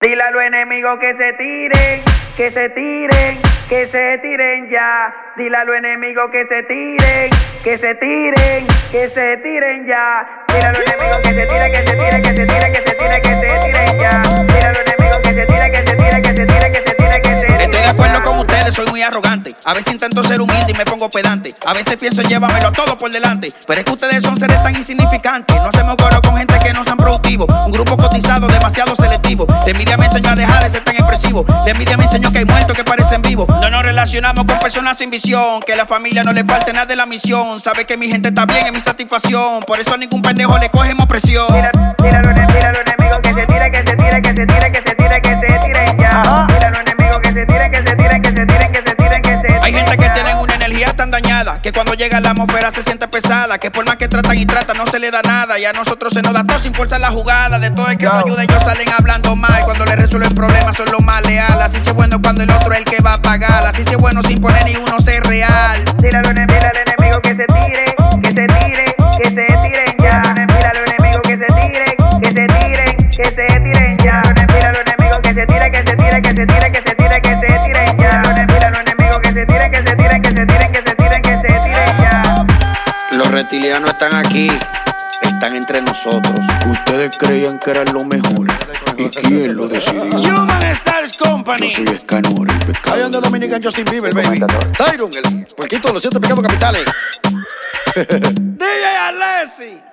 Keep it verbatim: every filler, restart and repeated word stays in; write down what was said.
Dile a los enemigos que se tiren, que se tiren, que se tiren ya. Dile a los enemigos que se tiren, que se tiren, que se tiren ya. Dile a los enemigos que se tiren, que se tiren, que se tiren, que se tiren, que se tiren ya. Dile a los enemigos que se tiren, que se tiren, que se tiren, que se tiren, que se tiren. Estoy de acuerdo con ustedes, soy muy arrogante. A veces intento ser humilde y me pongo pedante. A veces pienso en llevármelo todo por delante. Pero es que ustedes son seres tan insignificantes. No hacemos coro con gente que no son productivos. Un grupo cotizado, demasiado selectivo. La envidia me enseñó a dejar de ser tan expresivo. La envidia me enseñó que hay muertos que parecen vivos. No nos relacionamos con personas sin visión. Que a la familia no le falte nada de la misión. Sabe que mi gente está bien, es mi satisfacción. Por eso a ningún pendejo le cogemos presión. Mira, mira a los enemigos que se tiren, que se tiren, que se tiren, que se tiren, que se tiren ya. Mira a los enemigos que se tiren, que se tiren, que se tiren, que se tiren, que se tiren. Hay gente que tiene una energía tan dañada que cuando llega la atmósfera se siente pesada. Que por más que tratan y tratan no se le da nada. Y a nosotros se nos da todo sin fuerza la jugada. De todo el que nos ayuda ellos salen hablando mal. Cuando les resuelven problemas son los más leales. Así se bueno cuando el otro es el que va a pagar. Así se bueno sin poner ni uno ser real. Mira a los enemigos que se tiren, que se tiren, que se tiren ya. Mira a los enemigos que se tiren, que se tiren, que se tiren ya. Mira a los enemigos que se tiren, que se tiren, que se tiren, que se tiren, que se tiren ya. Mira a los enemigos que se tiren, que se tiren, que se tiren, que se tiren, que se tiren ya. Los reptilianos están aquí, están entre nosotros. Ustedes creían que eran los mejores. ¿Y quién lo decidió? Human Stars Company. Yo soy Escanor, el pescado. Ahí anda Dominican Justin Bieber, baby. Tyron, el puerquito de los siete pecados capitales. D J Alessi.